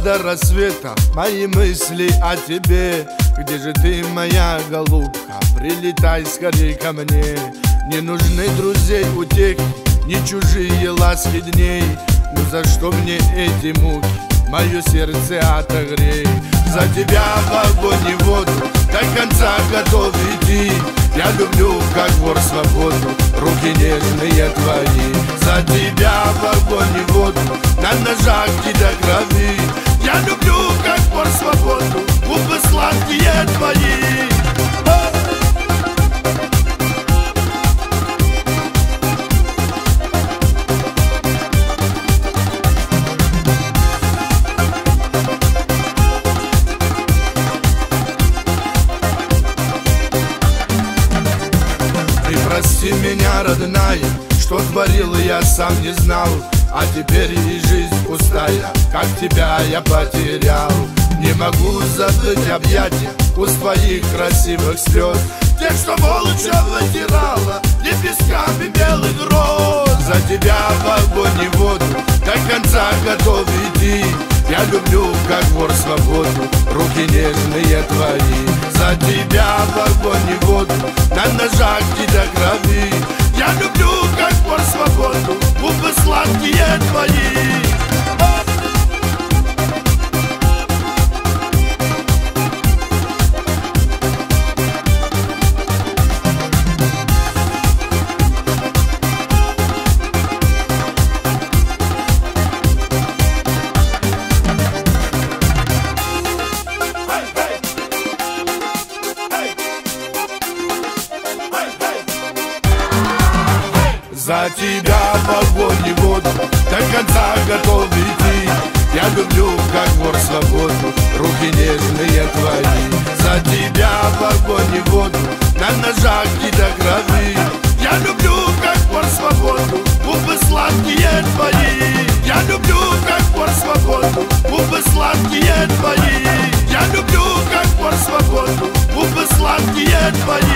до рассвета мои мысли о тебе. Где же ты, моя голубка? Прилетай скорей ко мне. Не нужны друзей утехи, не чужие ласки дней. Ну за что мне эти муки? Мое сердце отогрей. За тебя в огонь и воду до конца готов идти. Я люблю, как вор, свободу, руки нежные твои. За тебя в огонь и воду, на ножах и до крови. Я люблю, как вор, свободу, губы сладкие твои. Прости меня, родная, что творил я сам не знал. А теперь и жизнь пустая, как тебя я потерял. Не могу забыть объятия уст твоих красивых слез, тех, что молча вытирала лепестками белых роз. За тебя в огонь и воду до конца готов идти. Я люблю, как вор, свободу, руки нежные твои. За тебя в огонь и воду, на ножах и до крови. Я люблю, как вор, свободу, губы сладкие твои. За тебя в огонь и воду до конца готов идти. Я люблю, как вор, свободу, руки нежные твои. За тебя в огонь и воду, на ножах и до крови. Я люблю, как вор, свободу, губы сладкие твои. Я люблю, как вор, свободу, губы сладкие твои. Я люблю, как вор, свободу, губы сладкие твои.